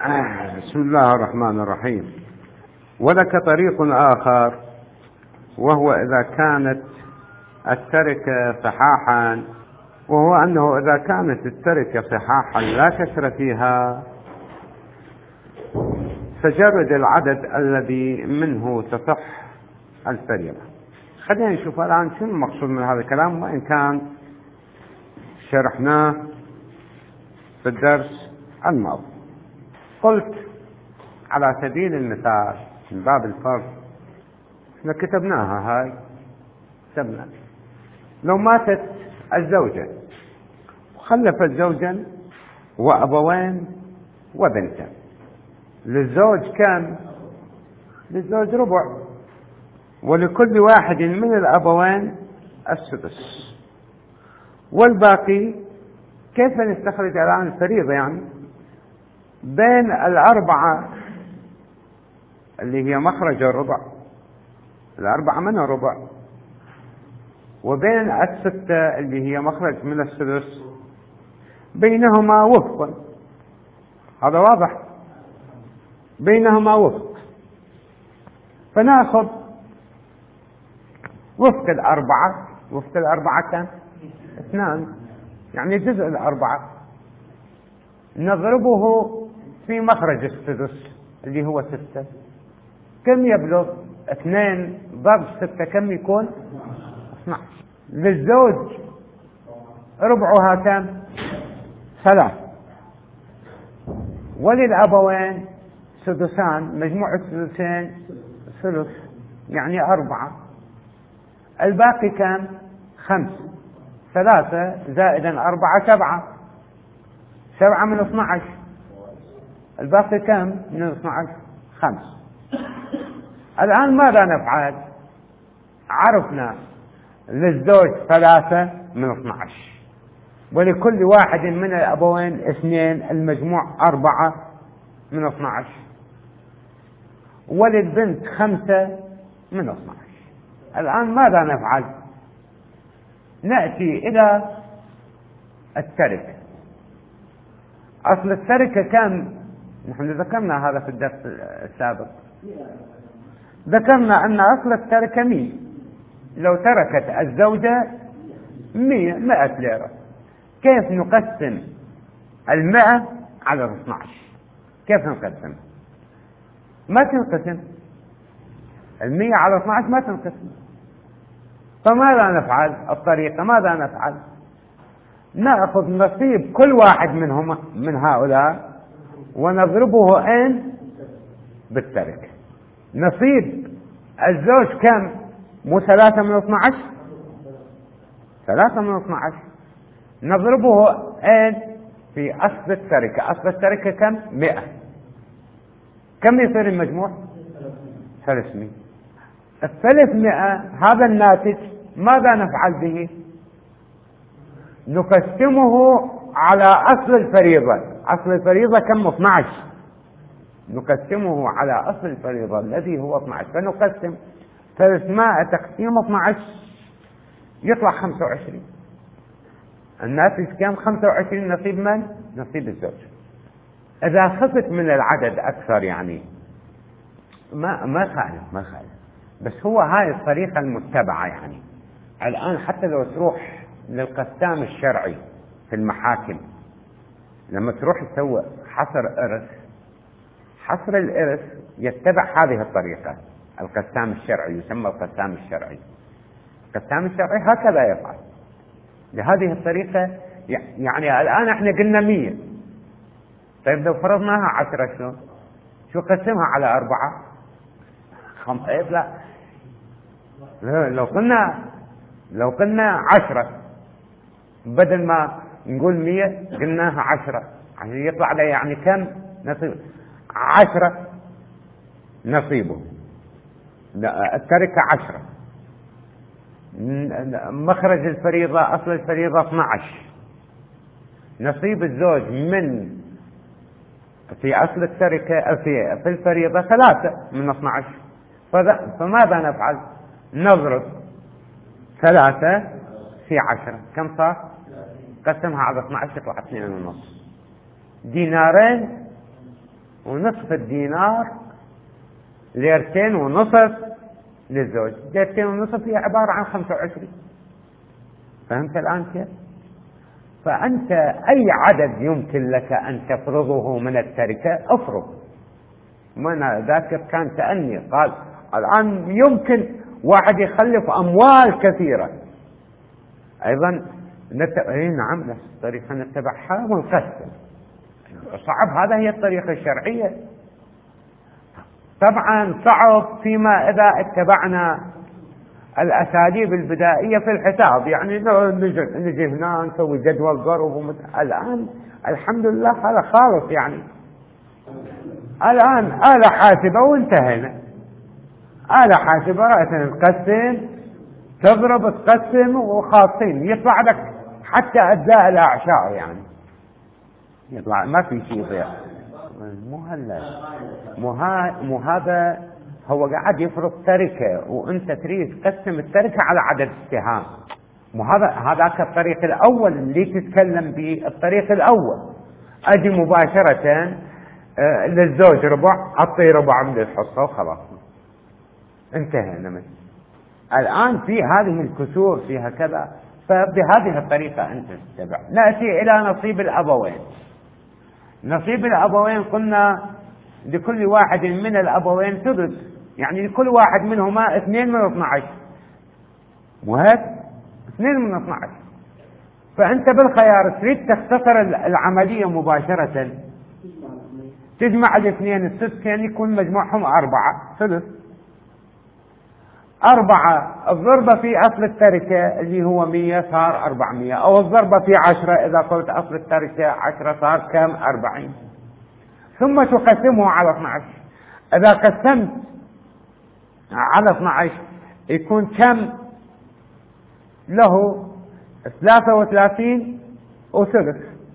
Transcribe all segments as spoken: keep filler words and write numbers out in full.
بسم الله الرحمن الرحيم. ولك طريق آخر، وهو إذا كانت التركة صحاحا، وهو أنه إذا كانت التركة صحاحا لا كسر فيها، فجرد العدد الذي منه تصح الفريضة. خلينا نشوف الآن شنو المقصود من هذا الكلام، وإن كان شرحناه في الدرس الماضي. قلت على سبيل المثال من باب الفرض، احنا كتبناها هاي كتبنا لو ماتت الزوجة وخلفت زوجا وأبوين وبنتا، للزوج كان للزوج ربع، ولكل واحد من الأبوين السدس، والباقي كيف نستخرج الآن الفريضة؟ يعني بين الأربعة اللي هي مخرج الربع، الأربعة منها ربع، وبين الستة اللي هي مخرج من السدس، بينهما وفق. هذا واضح، بينهما وفق. فناخذ وفق الأربعة، وفق الأربعة كم؟ اثنان، يعني جزء الأربعة، نضربه في مخرج السدس اللي هو ستة. كم يبلغ؟ اثنين ضرب ستة كم يكون؟ اثنى عشر. للزوج ربعها كم؟ ثلاث. وللأبوين سدسان، مجموع السدسين ثلث، يعني أربعة. الباقي كم؟ خمس. ثلاثة زائدا أربعة سبعة، سبعة من اثنى عشر. الباقي كم من اثنى عشر؟ خمس. الآن ماذا نفعل؟ عرفنا للزوج ثلاثة من اثنى عشر، ولكل واحد من الأبوين اثنين، المجموع أربعة من اثنى عشر، وللبنت خمسة من اثنى عشر. الآن ماذا نفعل؟ نأتي إلى التركة. أصل التركة كم؟ نحن ذكرنا هذا في الدرس السابق، ذكرنا أن أصل التركة مية. لو تركت الزوجة مية مئة ليرة، كيف نقسم المئة على اثنى عشر؟ كيف نقسم؟ ما تنقسم المية على اثنى عشر، ما تنقسم. فماذا نفعل؟ الطريقة ماذا نفعل؟ نأخذ نصيب كل واحد منهم من هؤلاء ونضربه ان بالتركة. نصيب الزوج كم؟ مو ثلاثة من اثنى عشر؟ ثلاثة من اثنى عشر، نضربه ان في أصل التركة. أصل التركة كم؟ مئة. كم يصير المجموع؟ ثلاثمئة. الثلاثمئة هذا الناتج ماذا نفعل به؟ نقسمه على أصل الفريضة. أصل الفريضة كم؟ اثنى عشر. نقسمه على أصل الفريضة الذي هو اثنى عشر، فنقسم ثلاثمائة تقسيم اثنى عشر يطلع خمسة وعشرين. الناتج كم؟ خمسة وعشرين. نصيب من؟ نصيب الزوج. إذا خفت من العدد أكثر يعني ما ما خالف ما خالف، بس هو هاي الطريقة المتبعة. يعني الآن حتى لو تروح للقسام الشرعي في المحاكم، لما تروح تسوي حصر إرث، حصر الإرث يتبع هذه الطريقة. القسام الشرعي يسمى القسام الشرعي. القسام الشرعي هكذا يفعل بهذه الطريقة. يعني الآن احنا قلنا مية، طيب لو فرضناها عشرة شو شو قسمها على أربعة؟ خم... إيه لا. لو قلنا لو قلنا عشرة، بدل ما نقول مية قلناها عشرة، عشان يطلع لي يعني كم نصيب؟ عشرة نصيبه. التركة عشرة. مخرج الفريضة، أصل الفريضة اثنى عشر. نصيب الزوج من في أصل التركة في في الفريضة ثلاثة من اثنى عشر. فماذا نفعل؟ نضرب ثلاثة في عشرة، كم صار؟ قسمها على اثنى عشر يطلع اثنين ونص. دينارين ونصف الدينار ليرتين ونصف للزوج. ليرتين ونصف هي عبارة عن خمسة وعشرين. فهمت الآن كيف؟ فأنت أي عدد يمكن لك أن تفرضه من التركة افرض. من ذاكر كان تأني قال الآن يمكن واحد يخلف أموال كثيرة أيضا نت... اي نعم نفس الطريقة نتبعها ونقسم. صعب، هذا هي الطريقة الشرعية. طبعا صعب فيما إذا اتبعنا الأساليب البدائية في الحساب، يعني نجي, نجي هنا نسوي جدول ضرب ومت... الآن الحمد لله هذا خالص، يعني الآن آلة حاسبة وانتهينا. آلة حاسبة رأيتنا نقسم تضرب تقسم وخاصين يطلع لك حتى أجزاء الأعشار، يعني يطلع ما في شيء يضيع. مو هلا مو, ها... مو هذا هو قاعد يفرض تركة وانت تريد تقسم التركة على عدد السهام. مو هذا هذاك الطريق الأول اللي تتكلم به. الطريق الأول أجي مباشرة آه للزوج ربع، أعطي ربع من الحصة وخلاص انتهينا منه. الآن في هذه الكسور فيها كذا، فبهذه الطريقة أنت تتبع. نأتي إلى نصيب الأبوين. نصيب الأبوين قلنا لكل واحد من الأبوين سدس، يعني لكل واحد منهما اثنين من اثنى عشر. مو هيك؟ اثنين من اثنى عشر. فأنت بالخيار تريد تختصر العملية مباشرة، تجمع الاثنين السدسين يكون مجموعهم أربعة ثلث. أربعة الضربة في أصل التركة اللي هو مية صار أربعمية، أو الضربة في عشرة إذا قلت أصل التركة عشرة صار كم؟ أربعين. ثم تقسمه على اثنى عشر. إذا قسمت على اثنى عشر يكون كم له؟ ثلاثة وثلاثين وثلث.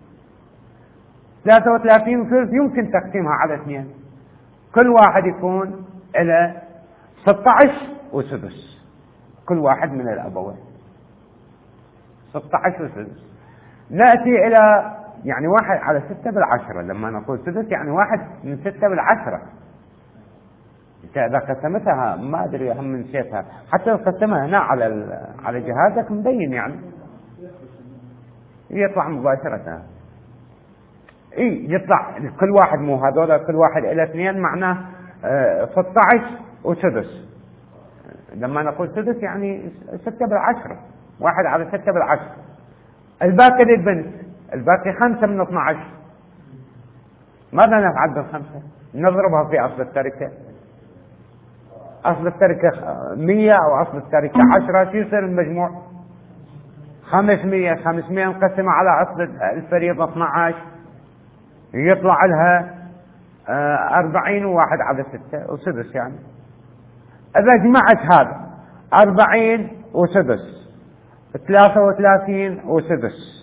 ثلاثة وثلاثين وثلث يمكن تقسيمها على اثنين، كل واحد يكون إلى ستة عشر وسدس، كل واحد من الأبوين ستة عشر وسدس. نأتي إلى يعني واحد على ستة بالعشرة. لما نقول سدس يعني واحد من ستة بالعشرة. انت اذا قسمتها ما ادري هم نسيتها، حتى لو قسمها هنا على على جهازك مبين يعني يطلع مباشرة. اي يطلع كل واحد، مو هذول كل واحد الى اثنين معناه اه ستة عشر وسدس. لما نقول سدس يعني ستة بالعشرة، واحد على ستة بالعشرة. الباقي للبنت، الباقي خمسة من اثنى عشر. ماذا نفعل بالخمسة؟ نضربها في أصل التركة. أصل التركة مية أو أصل التركة عشرة، شو يصير المجموع؟ خمسمية. خمسمية نقسمها على أصل الفريضة اثنى عشر يطلع لها أربعين، وواحد على ستة وسدس. يعني إذا جمعت هذا أربعين وسدس، ثلاثة وثلاثين وسدس،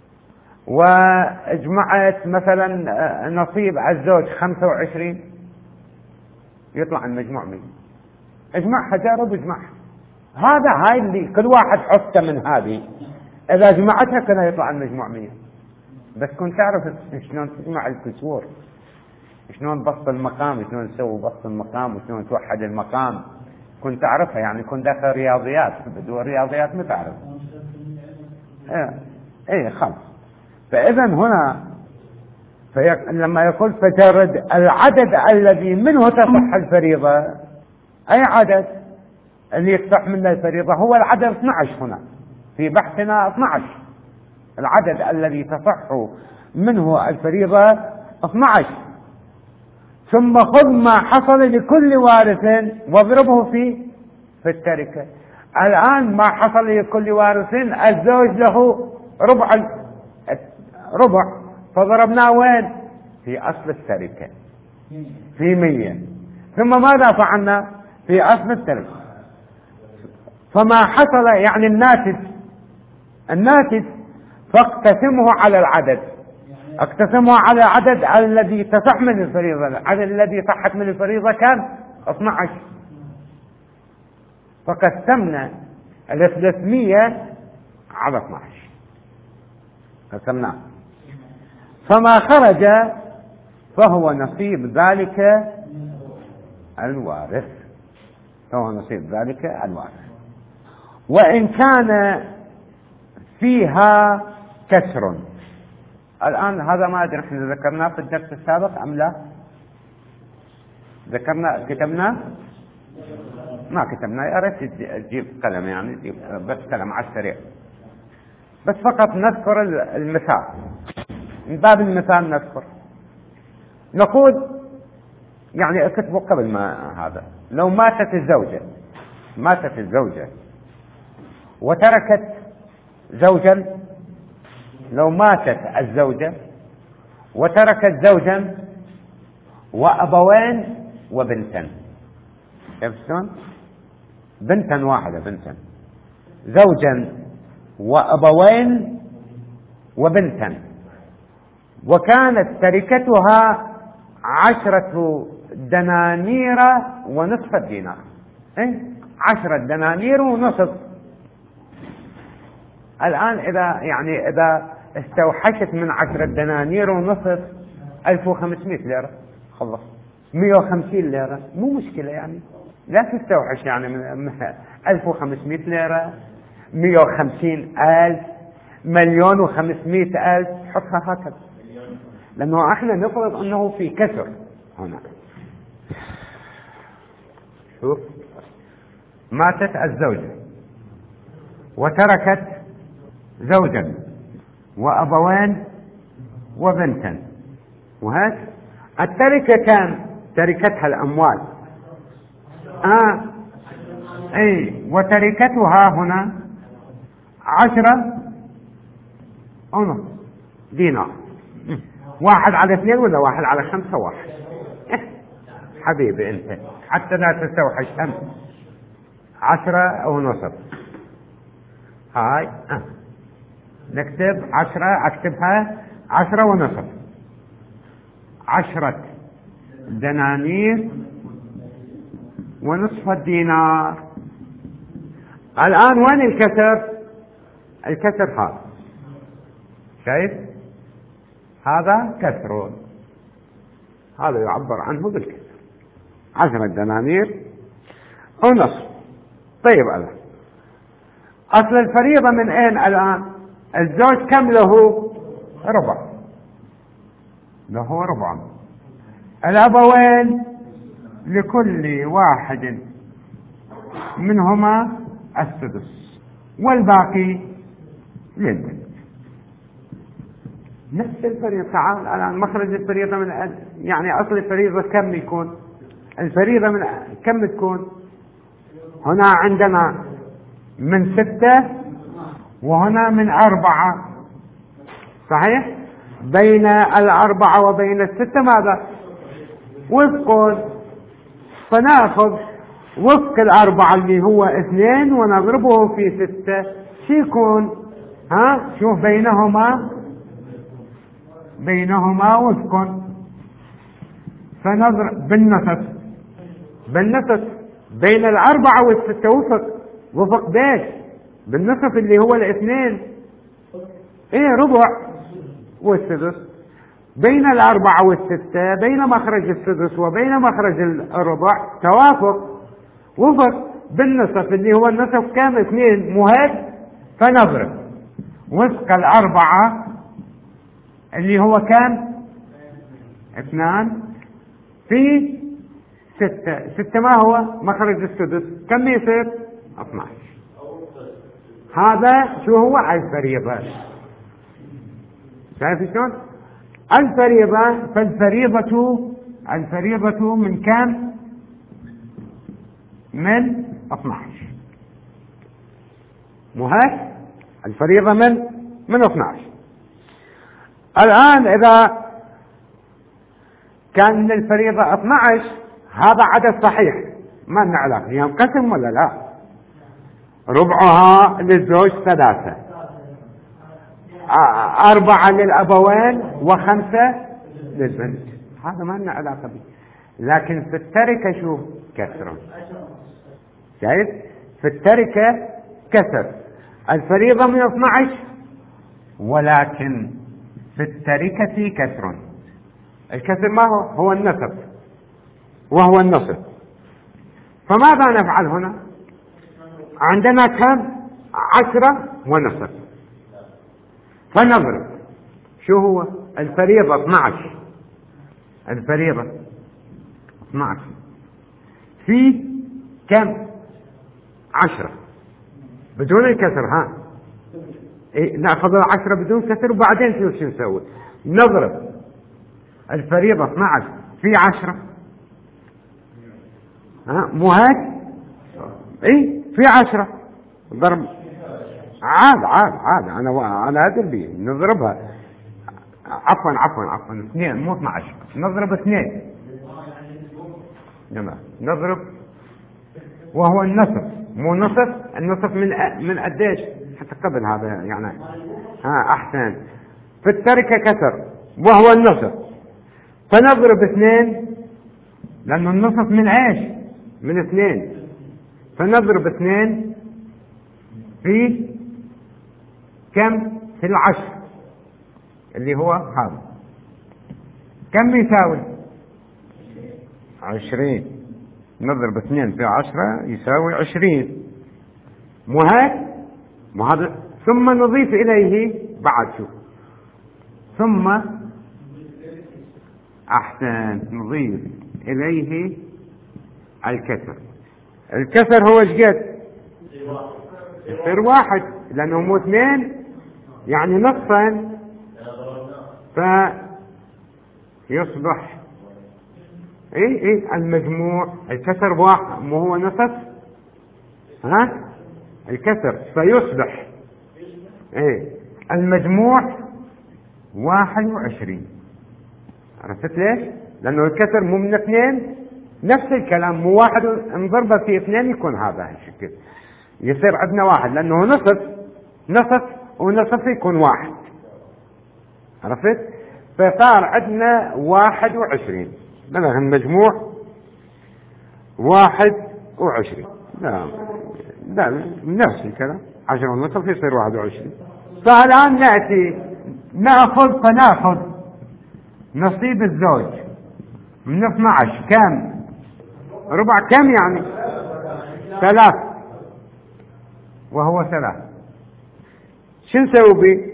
وجمعت مثلا نصيب الزوج خمسة وعشرين، يطلع المجموع مية. اجمعها، جرب اجمعها. هذا هاي اللي كل واحد حطه من هذه، اذا جمعتها كذا يطلع المجموع مية. بس كنت تعرف شلون تجمع الكسور، شلون بسط المقام، شلون تسوي بسط المقام، وشلون توحد المقام، كنت تعرفها. يعني كنت داخل رياضيات، بدو الرياضيات ما تعرف. ايه ايه خلاص. فإذا هنا في لما يقول فجرد العدد الذي منه تصح الفريضة، أي عدد اللي يصح منه الفريضة؟ هو العدد اثنى عشر. هنا في بحثنا اثنى عشر، العدد الذي تصح منه الفريضة اثنى عشر. ثم خذ ما حصل لكل وارث واضربه في في التركة. الآن ما حصل لكل وارث، الزوج له ربع ربع، فضربناه وين؟ في أصل التركة في مية. ثم ماذا فعلنا؟ في أصل التركة. فما حصل يعني الناتج الناتج فاقتسمه على العدد، اقتسمه على العدد الذي تصح من الفريضة. العدد الذي صحت من الفريضة كان اثنى عشر، فقسمنا الثلاثمية على اثنى عشر، قسمناه. فما خرج فهو نصيب ذلك الوارث، فهو نصيب ذلك الوارث. وإن كان فيها كسر، الآن هذا ما أدري نحن ذكرناه في الدرس السابق أم لا؟ ذكرنا كتبنا؟ ما كتبنا، يا ريت تجيب قلم، يعني تجيب بس قلم على السريع، بس فقط نذكر المثال، من باب المثال نذكر. نقول يعني اكتبوا قبل ما هذا، لو ماتت الزوجة ماتت الزوجة وتركت زوجا، لو ماتت الزوجة وتركت زوجا وأبوين وبنتا، شفتون؟ بنتا واحدة، بنتا، زوجا وأبوين وبنتا، وكانت تركتها عشرة دنانير ونصف الدينار. إيه؟ عشرة دنانير ونصف. الآن إذا يعني إذا استوحشت من عشرة دنانير ونصف ألف وخمسمائة ليرة، خلص مئة وخمسين ليرة، مو مشكلة يعني، لا تستوحش يعني من ألف وخمسمائة ليرة، مئة وخمسين ألف، مليون وخمسمائة ألف، حطها هكذا، لأنه احنا نفرض أنه في كسر هنا. شوف، ماتت الزوجة وتركت زوجا وأبوين وبنتا، وهذا التركة كان تركتها الأموال، آه أي وتركتها هنا عشرة ونص دينار. واحد على اثنين ولا واحد على خمسة؟ واحد. حبيبي أنت حتى لا تستوحش هم، عشرة ونصف. هاي آه. نكتب عشرة، أكتبها عشرة ونصف، عشرة دنانير ونصف الدينار. الآن وين الكسر؟ الكسر هذا، شايف؟ هذا كسر، هذا يعبر عنه بالكسر، عشرة دنانير ونصف. طيب الآن أصل الفريضة من أين الآن؟ الزوج كم له؟ ربع، له ربع. الأبوين لكل واحد منهما السدس، والباقي للبنت. نفس الفريضة. تعال الآن مخرج الفريضة من يعني أصل الفريضة كم يكون؟ الفريضة من كم تكون؟ هنا عندنا من ستة وهنا من أربعة، صحيح؟ بين الأربعة وبين الستة ماذا؟ وفق. فنأخذ وفق الأربعة اللي هو اثنين ونضربه في ستة، شو يكون؟ ها؟ شوف بينهما بينهما وفق، فنضرب بالنصف، بالنصف بين الأربعة والستة وفق. وفق بيش؟ بالنصف اللي هو الاثنين، ايه ربع والسدس. بين الأربعة والستة بين مخرج السدس وبين مخرج الربع توافق، وفق بالنصف اللي هو النصف كام؟ اثنين، مهد. فنضرب وفق الأربعة اللي هو كام؟ اثنان في ستة. ستة ما هو مخرج السدس؟ كم يصير؟ اثنى عشر. هذا شو هو؟ الفريضة. شايف شلون؟ الفريضة. فالفريضة الفريضة من كم؟ من اثنى عشر. مهد الفريضة من من اثنى عشر. الآن إذا كان الفريضة اثنى عشر، هذا عدد صحيح، ما لنا علاقة، ينقسم ولا لا؟ ربعها للزوج ثلاثة، أربعة للأبوين وخمسة للبنت، هذا ما لنا علاقة به. لكن في التركة شو؟ كسر. شايف؟ في التركة كسر. الفريضة من اثنى عشر ولكن في التركة كسر. الكسر ما هو هو النصب، وهو النصب. فماذا نفعل هنا؟ عندنا كم؟ عشرة ونصف. فنضرب شو هو الفريضة اثني عشر، الفريضة اثني عشر في كم؟ عشرة بدون الكسر. ها إيه، ناخذ العشرة بدون كسر وبعدين شوف شو نسوي. نضرب الفريضة اثني عشر في عشرة. ها مو هيك؟ اي في عشرة ضرب عاد عاد عاد انا انا ادري نضربها. عفوا عفوا عفوا اثنين مو اثني عشر، نضرب اثنين. جماعة نضرب وهو النصف، مو نصف. النصف من من قديش حتى قبل هذا يعني. ها احسن. في التركة كسر وهو النصف، فنضرب اثنين لانه النصف من ايش؟ من اثنين. فنضرب اثنين في كم؟ في العشر اللي هو هذا. كم يساوي؟ عشرين. نضرب اثنين في عشرة يساوي عشرين، مو هيك؟ مو هذا. ثم نضيف إليه بعد شو؟ ثم أحسن نضيف إليه الكسر. الكسر هو ايش قد؟ يصير واحد لأنه مو اثنين يعني نصفا، فيصبح اي اي المجموع. الكسر واحد مو هو نصف؟ ها الكسر فيصبح اي المجموع واحد وعشرين. عرفت ليش؟ لأنه الكسر مو من اثنين. نفس الكلام مو واحد نضربه في اثنين يكون هذا الشكل. يصير عندنا واحد لأنه نصف نصف ونصف يكون واحد. عرفت؟ فصار عندنا واحد وعشرين. مثلا المجموع واحد وعشرين. لا لا نفس الكلام. عشرة ونصف يصير واحد وعشرين. فالآن نأتي نأخذ فنأخذ نصيب الزوج من اثني عشر. كم؟ ربع. كم يعني؟ ثلاث، وهو ثلاث. شو نسوي به؟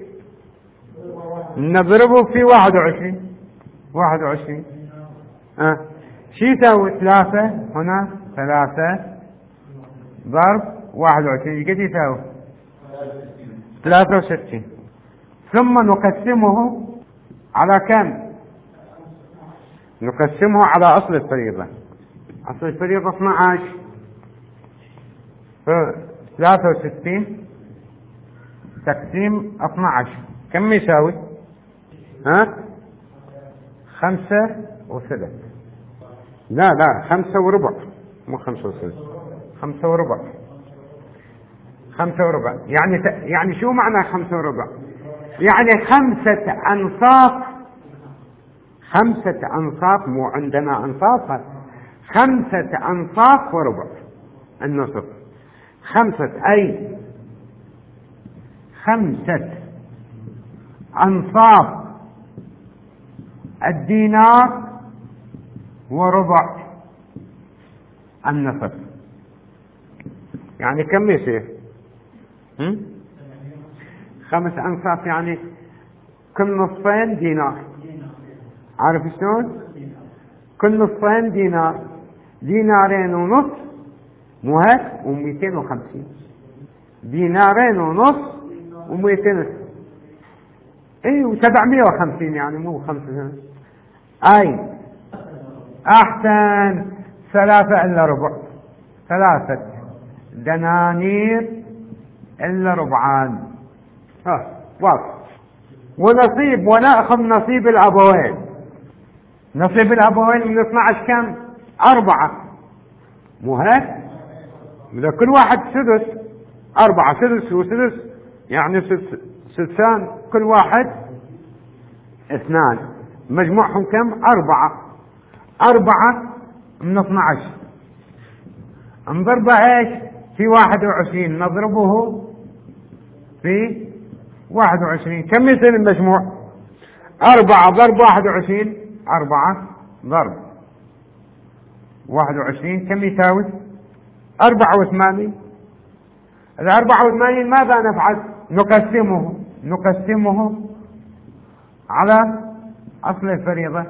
نضربه في واحد وعشرين. واحد وعشرين أه. شو يسوي؟ ثلاثة هنا، ثلاثة ضرب واحد وعشرين قد يساوي؟ ثلاثة وستين. ثم نقسمه على كم؟ نقسمه على أصل الفريضة. أصل الفريضة اثني عشر، ثلاثة وستين تقسيم اثني عشر كم يساوي؟ ها خمسة وثلث. لا لا خمسة وربع، مو خمسة وثلث، خمسة وربع. خمسة وربع يعني ت... يعني شو معنى خمسة وربع؟ يعني خمسة أنصاف. خمسة أنصاف، مو عندنا أنصاف. خمسة أنصاف وربع النصف. خمسة أي خمسة أنصاف الدينار وربع النصف. يعني كم يصير؟ خمس أنصاف يعني كل نصفين دينار. عارف شلون؟ كل نصفين دينار. دينارين ونص، مو هيك؟ ومئتين وخمسين. دينارين ونص ومئتين، اي وسبعمائة وخمسين يعني مو خمسة. اي احسن. ثلاثة الا ربع. ثلاثة دنانير الا ربعان. ها واضح. ونصيب ونأخذ نصيب الابوين. نصيب الابوين من اثني عشر كم؟ اربعة، مو هيك؟ إذا كل واحد سدس، اربعة سدس وسدس يعني سدسان، كل واحد اثنان، مجموعهم كم؟ اربعة. اربعة من اثني عشر نضربه ايش؟ في واحد وعشرين. نضربه في واحد وعشرين كم يصير المجموع؟ أربعة ضرب واحد وعشرين أربعة ضرب واحد وعشرين كم يساوي؟ أربعة وثمانين. الأربعة وثمانين ماذا نفعل؟ نقسمه نقسمه على أصل الفريضة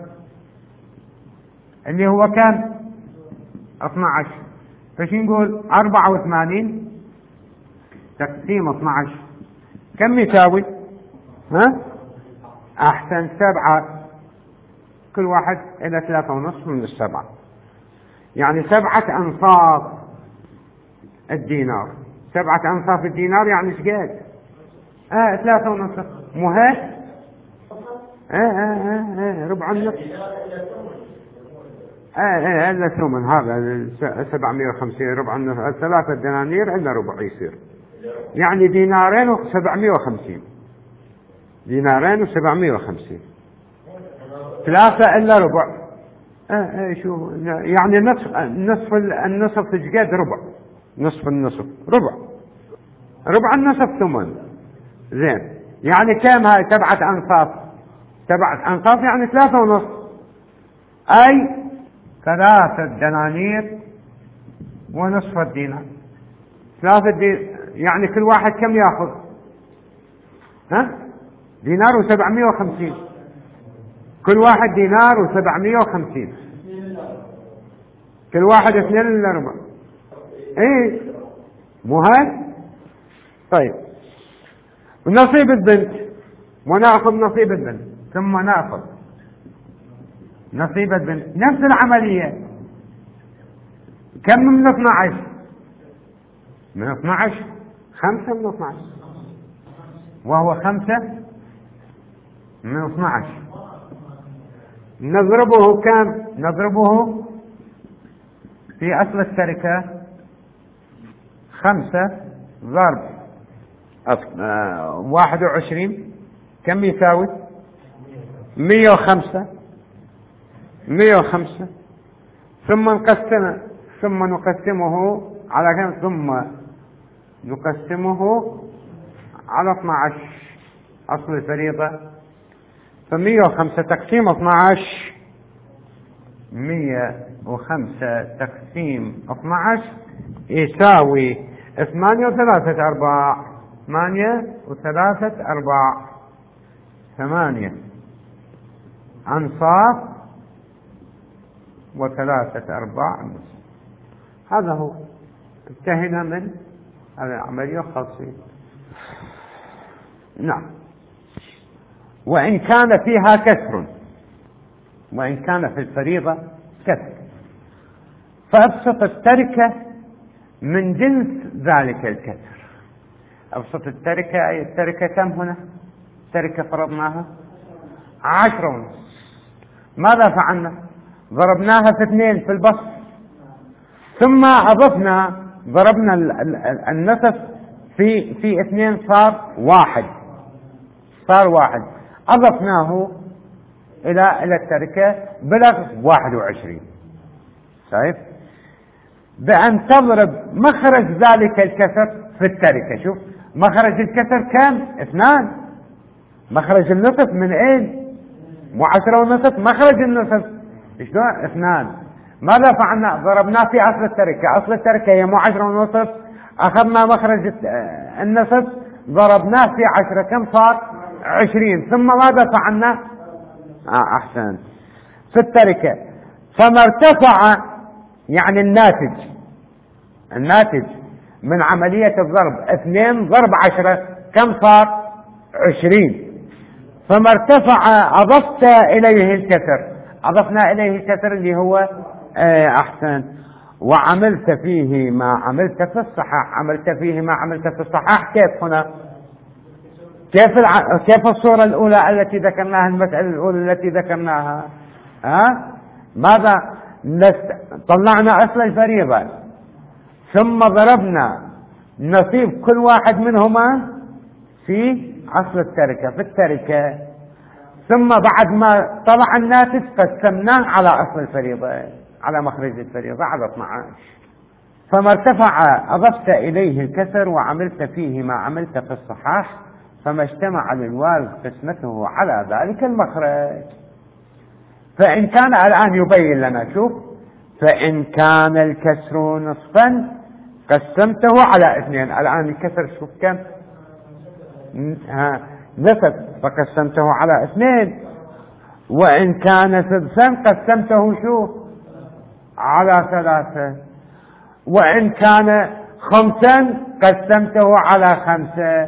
اللي هو كان اثني عشر. فش نقول؟ أربعة وثمانين تقسيم اثني عشر كم يساوي؟ ها؟ أحسن سبعة، كل واحد إلى ثلاثة ونصف من السبعة، يعني سبعة أنصاف الدينار. سبعة أنصاف الدينار يعني ايش قد؟ آه ثلاثة ونصف، مو هيك؟ آه آه آه آه ربع النصف. آه آه إلا ثمن هذا سبعمائة وخمسين، ربع النصف ثلاثة دنانير إلا ربع يصير، يعني دينارين وسبعمائة وخمسين. دينارين وسبعمائة وخمسين، ثلاثة إلا ربع. آه آه شو يعني نصف نصف النصف ايش قد؟ ربع نصف النصف ربع ربع النصف ثمن. زين، يعني كم هاي؟ سبعة أنصاف. سبعة أنصاف يعني ثلاثة ونصف، أي ثلاثة دنانير ونصف الدينار. ثلاثة دي يعني كل واحد كم يأخذ؟ ها؟ دينار وسبعمائة وخمسين، كل واحد دينار وسبعمائة وخمسين، كل واحد اثنين إلا ربع. ايه مو هاي؟ طيب، نصيب البنت، ونأخذ نصيب البنت، ثم نأخذ نصيب البنت. نفس العملية. كم من اثني عشر؟ من اثني عشر خمسة من اثني عشر، وهو خمسة من اثني عشر. نضربه كم؟ نضربه في أصل التركة. خمسة ضرب واحد وعشرين كم يساوي؟ مئة وخمسة. مئة وخمسة ثم نقسمه ثم نقسمه على كم؟ ثم نقسمه على اثني عشر أصل الفريضة. فمئة وخمسة تقسيم اثني عشر، مئة وخمسة تقسيم اثني عشر يساوي ثمانية وثلاثة أرباع. ثمانية وثلاثة أرباع، ثمانية أنصاف وثلاثة أرباع نصف. هذا هو، انتهينا من العملية الخاصية. نعم. وإن كان فيها كسر، وإن كان في الفريضة كسر، فأبسط التركة من جنس ذلك الكسر. أبسط التركة أي التركة كم هنا؟ التركة فرضناها عشرة ونصف. ماذا فعلنا؟ ضربناها في اثنين في البسط، ثم أضفنا ضربنا النصف في في اثنين صار واحد، صار واحد، أضفناه إلى إلى التركة بلغ واحد وعشرين. شايف؟ بأن تضرب مخرج ذلك الكسر في التركة. شوف مخرج الكسر كم؟ اثنان. مخرج النصف من اين؟ مو عشرة ونصف، مخرج النصف شلون؟ اثنان. ماذا فعلنا؟ ضربناه في أصل التركة. أصل التركة هي مو عشرة ونصف، أخذنا مخرج النصف ضربناه في عشرة، كم صار؟ عشرين. ثم ماذا فعلنا؟ آه أحسن، في التركة. فما ارتفع يعني الناتج الناتج من عملية الضرب اثنين ضرب عشرة، كم صار؟ عشرين. فما ارتفع أضفت إليه الكسر، أضفنا إليه الكسر اللي هو آه أحسن. وعملت فيه ما عملت في الصحاح. عملت فيه ما عملت في الصحاح كيف هنا؟ كيف الع... كيف الصورة الأولى التي ذكرناها، المسألة الأولى التي ذكرناها؟ ها؟ ماذا؟ نست... طلعنا أصل الفريضة، ثم ضربنا نصيب كل واحد منهما في أصل التركة في التركة، ثم بعد ما طلع الناتج قسمناه على أصل الفريضة، على مخرج الفريضة، على اثني عشر. فما ارتفع أضفت إليه الكسر وعملت فيه ما عملت في الصحاح، فما اجتمع للوالد قسمته على ذلك المخرج. فإن كان الآن يبين لنا، شوف، فإن كان الكسر نصفا قسمته على اثنين. الآن الكسر شوف كم؟ ها نصف، فقسمته على اثنين. وإن كان سدسا قسمته شو؟ على ثلاثة. وإن كان خمسا قسمته على خمسة،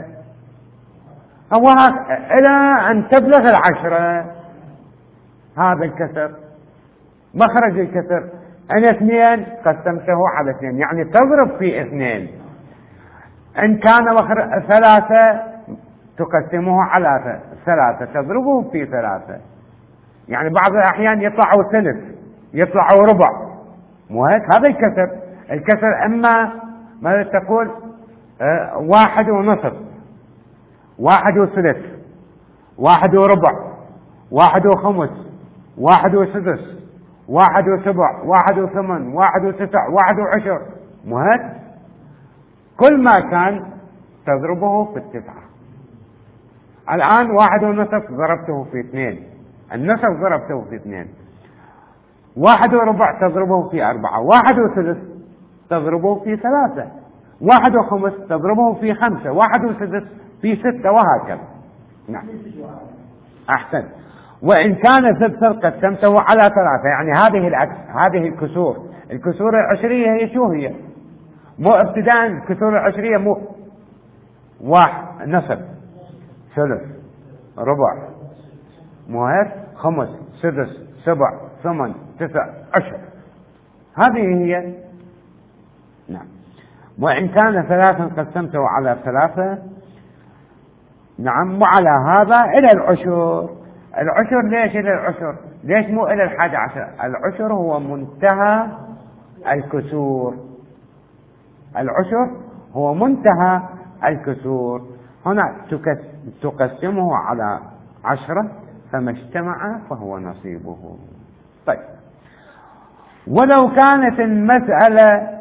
إلى أن تبلغ العشرة. هذا الكسر، مخرج الكسر. أن اثنين قسمته على اثنين، يعني تضرب في اثنين. إن كان مخرج ثلاثة تقسمه على ثلاثة، تضربه في ثلاثة. يعني بعض الأحيان يطلعوا ثلث، يطلعوا ربع، مو هيك؟ هذا الكسر. الكسر إما ماذا تقول؟ اه واحد ونصف، واحد وثلث، واحد وربع، واحد وخمس، واحد وسدس، واحد وسبع، واحد وثمن، واحد وتسع، واحد وعشر، مو هيك؟ كل ما كان تضربه في التسعة. الآن واحد ونصف ضربته في اثنين، النصف ضربته في اثنين. واحد وربع تضربه في أربعة، واحد وثلث تضربه في ثلاثة، واحد وخمس تضربه في خمسة، واحد وسدس في ستة، وهكذا. نعم، أحسن. وإن كان سدسا قسمته على ثلاثة، يعني هذه العكس، هذه الكسور. الكسور العشرية هي شو هي؟ مو ابتداء الكسور العشرية مو واحد، نصف، ثلث، ربع، مو هيك؟ خمس، سدس، سبع، ثمن، تسع، عشر، هذه هي. نعم. وإن كان ثلاثا قسمته على ثلاثة، نعم، وعلى هذا إلى العشر. العشر ليش إلى العشر؟ ليش مو إلى الحادي عشر؟ العشر هو منتهى الكسور، العشر هو منتهى الكسور. هنا تقسمه على عشرة، فما اجتمع فهو نصيبه. طيب، ولو كانت المسألة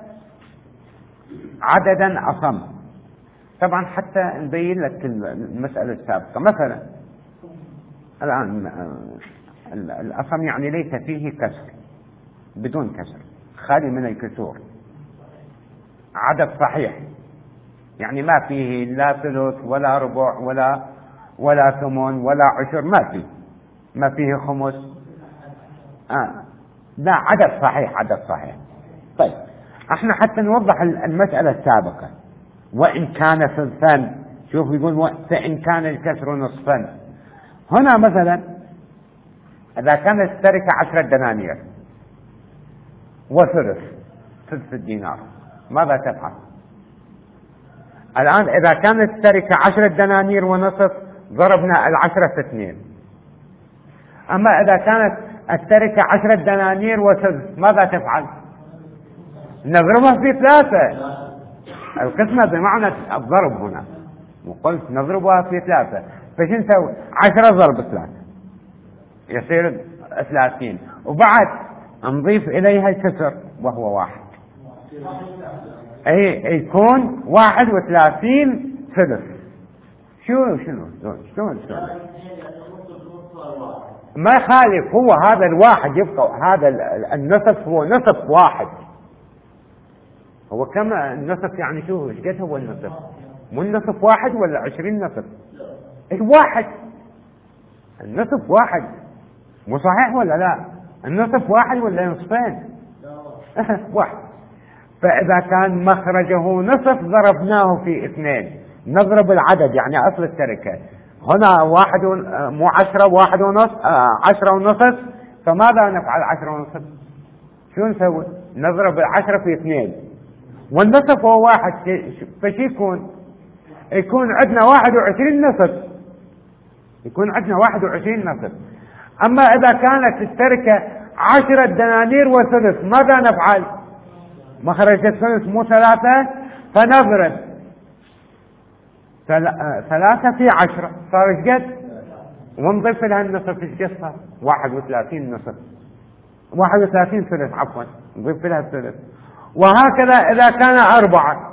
عددا أصم، طبعا حتى نبين لك المسألة السابقة. مثلا الآن الأصم يعني ليس فيه كسر، بدون كسر، خالي من الكسور، عدد صحيح، يعني ما فيه لا ثلث ولا ربع ولا ولا ثمن ولا عشر، ما فيه ما فيه خمس، آه. لا، عدد صحيح، عدد صحيح. طيب، احنا حتى نوضح المسألة السابقة. وإن كان ثلثان، شوف يقول فإن كان الكسر نصفا. هنا مثلا إذا كانت التركة عشرة دنانير وثلث، ثلث الدينار، ماذا تفعل؟ الآن إذا كانت التركة عشرة دنانير ونصف، ضربنا العشرة في اثنين. أما إذا كانت التركة عشرة دنانير وثلث، ماذا تفعل؟ نضربها في ثلاثة. القسمة بمعنى الضرب هنا، وقلت نضربها في ثلاثة، فش نسوي؟ عشرة ضرب ثلاثة يصير ثلاثين، وبعد نضيف إليها الكسر وهو واحد، أي يكون واحد وثلاثين ثلث. شو شنو شلون شلون شلون ما يخالف، هو هذا الواحد يبقى، هذا النصف هو نصف واحد. هو كما النصف يعني شو ايش قد هو النصف؟ مو النصف واحد ولا عشرين نصف؟ ايش واحد؟ النصف واحد، مو صحيح ولا لا؟ النصف واحد ولا نصفين؟ واحد. فإذا كان مخرجه نصف ضربناه في اثنين، نضرب العدد يعني أصل التركة. هنا واحد مو عشرة، واحد ونصف، آه عشرة ونصف، فماذا نفعل عشرة ونصف؟ شو نسوي؟ نضرب العشرة في اثنين، والنصف هو واحد، فش يكون؟ يكون عندنا واحد وعشرين نصف، يكون عندنا واحد وعشرين نصف. أما إذا كانت التركة عشرة دنانير وثلث، ماذا نفعل؟ مخرج الثلث مو ثلاثة، فنضرب ثلاثة في عشرة، صار ايش قد؟ ونضيف لها النصف، ايش قد صار؟ واحد وثلاثين نصف، واحد وثلاثين ثلث، عفوا نضيف لها الثلث. وهكذا إذا كان أربعة،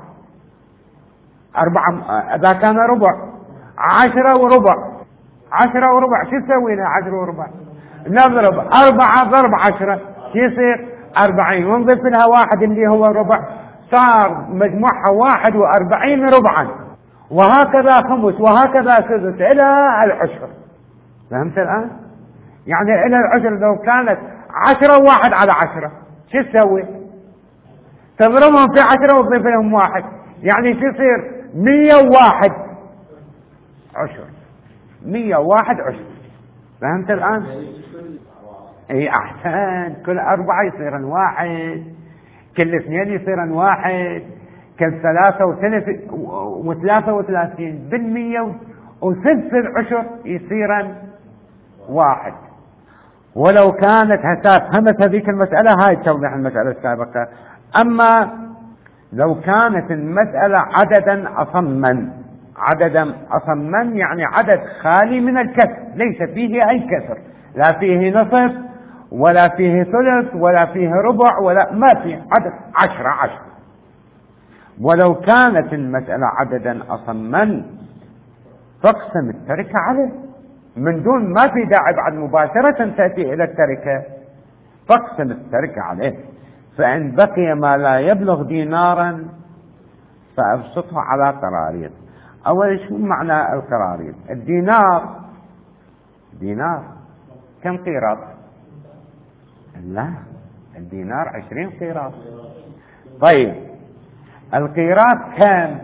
أربعة إذا كان ربع، عشرة وربع، عشرة وربع، شو تسوي لها عشرة وربع؟ نضرب أربعة ضرب عشرة يصير أربعين، ونضيف لها واحد اللي هو ربع، صار مجموعها واحد وأربعين ربعا، وهكذا خمس وهكذا سدس إلى العشر. فهمت الآن؟ يعني إلى العشر لو كانت عشرة واحد على عشرة شو تسوي؟ تضربهم في عشرة وتضيف لهم واحد، يعني شو يصير؟ مية وواحد عشر، مية وواحد عشر. فهمت الآن؟ اي احسن، كل اربعة يصيرن واحد، كل اثنين يصيرن واحد، كل ثلاثة وثلاث وثلاثة وثلاثين بالمية وثلث العشر يصيرن واحد. ولو كانت هسات فهمت هذيك المسألة، هاي توضيح المسألة السابقة. اما لو كانت المسألة عددا أصما، عددا أصما يعني عدد خالي من الكسر، ليس فيه أي كسر، لا فيه نصف ولا فيه ثلث ولا فيه ربع ولا ما فيه، عدد عشرة عشرة. ولو كانت المسألة عددا أصما فاقسم التركة عليه، من دون ما في داعي بعد مباشرة تأتي إلى التركة، فاقسم التركة عليه. فإن بقي ما لا يبلغ دينارا فأبسطه على قراريط. أول شو معنى القراريط؟ الدينار دينار كم قيراط؟ لا، الدينار عشرين قيراط. طيب القيراط كم؟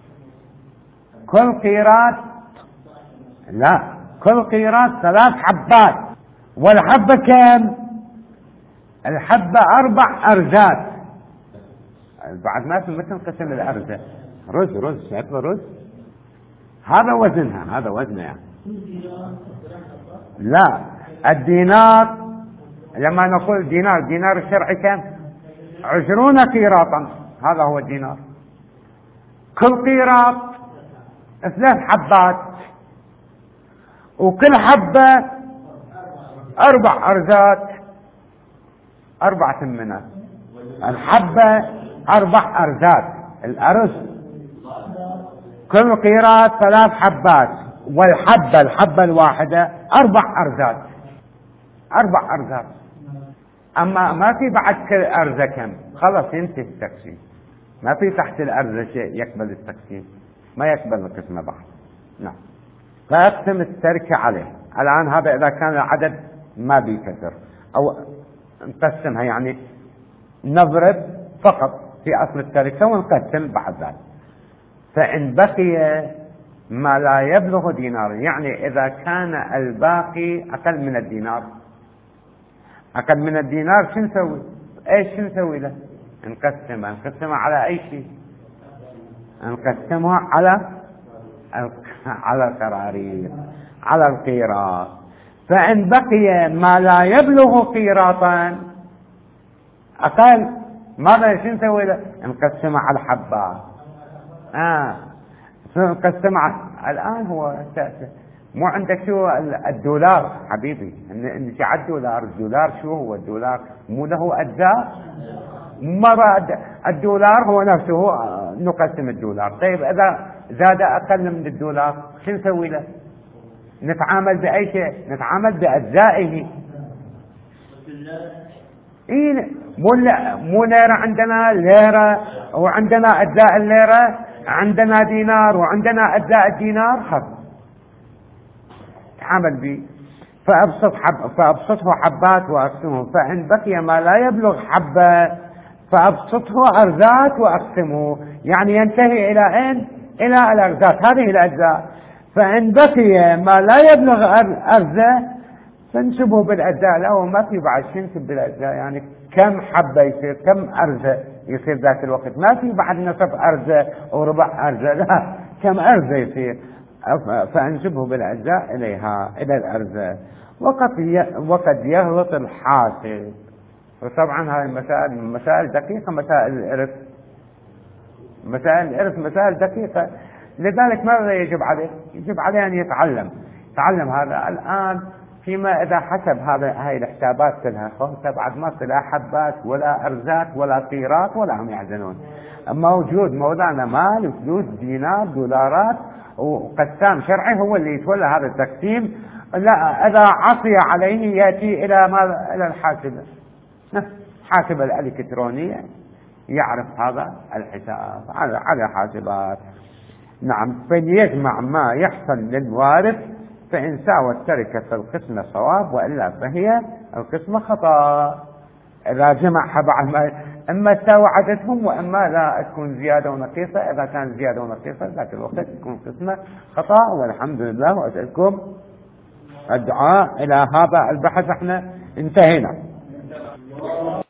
كل قيراط لا، كل قيراط ثلاث حبات، والحبة كم؟ الحبة أربع أرزات. بعد ما في مثل قسم الأرزة، رز رز شكله رز، هذا وزنها، هذا وزنها يعني. لا، الدينار لما نقول دينار، دينار الشرعي كم؟ عشرون قيراطا، هذا هو الدينار. كل قيراط ثلاث حبات، وكل حبة أربع أرزات، أربع ثمنات. الحبة أربع أرزات، الأرز كل قيراط ثلاث حبات، والحبة الحبة الواحدة أربع أرزات، أربع أرزات. أما ما في بعد كل أرزة كم، خلص ينتهي التقسيم، ما في تحت الأرزة شيء يقبل التقسيم، ما يقبل القسمة بعد. نعم. فأقسم التركة عليه. الآن هذا إذا كان العدد ما بيكثر، أو نقسمها يعني نضرب فقط في أصل التركة ونقسم بعد ذلك. فإن بقي ما لا يبلغ دينار، يعني إذا كان الباقي أقل من الدينار، أقل من الدينار شو نسوي؟ إيش شو نسوي له؟ نقسمها، نقسمها على أي شيء؟ نقسمها على على القراريط، على القيراط. فإن بقي ما لا يبلغ قيراطا أقل، ماذا شو نسوي له؟ نقسمها على الحبات. آه نقسمها. الآن هو مو عندك شو الدولار حبيبي، نجي على الدولار. الدولار شو هو الدولار؟ مو له أجزاء، مرة الدولار هو نفسه نقسم الدولار. طيب إذا زاد أقل من الدولار شو نسوي له؟ نتعامل بأي شيء؟ نتعامل بأجزائه. إيه مو مو ليرة، عندنا ليرة وعندنا أجزاء الليرة، عندنا دينار وعندنا أجزاء الدينار، خذ تعامل به. فأبسط حب فأبسطه حبات وأقسمه. فإن بقي ما لا يبلغ حبة فأبسطه أرزات وأقسمه، يعني ينتهي إلى أين؟ إلى الأرزات، هذه الأجزاء. فإن بقي ما لا يبلغ أرزة فانسبه بالأجزاء. لا، وما في بعد شنسب بالأجزاء، يعني كم حبة يصير، كم أرزة يصير ذاك الوقت، ما في بعد نصف أرزة وربع أرزة، لا، كم أرزة يصير. فانسبه بالأجزاء إليها، إلى الأرزة. وقد وقد يغلط الحاسب. وطبعا هذه المسائل مسائل دقيقة، مسائل الإرث، مسائل الإرث مسائل دقيقة، لذلك ماذا يجب عليه؟ يجب عليه أن يتعلم يتعلم هذا الآن. فيما إذا حسب هذا هاي الحسابات كلها، فهمت؟ بعد ما طلع حبات ولا أرزات ولا قيراط ولا هم يحزنون. موجود مولانا مال وفلوس، دينار، دولارات، وقسام شرعي هو اللي يتولى هذا التقسيم. لا، إذا عصي عليه يأتي إلى ما إلى الحاسبة، حاسبة الإلكترونية، يعرف هذا الحساب على على حاسبات. نعم، فليجمع ما يحصل للوارث، فإن ساوى التركة فالقسمة صواب، وإلا فهي القسمة خطأ. إذا جمعها بعد ما إما تساوي عددهم وإما لا تكون زيادة ونقيصة. إذا كان زيادة ونقيصة ذاك الوقت تكون قسمة خطأ. والحمد لله، وأسألكم الدعاء. إلى هذا البحث احنا انتهينا.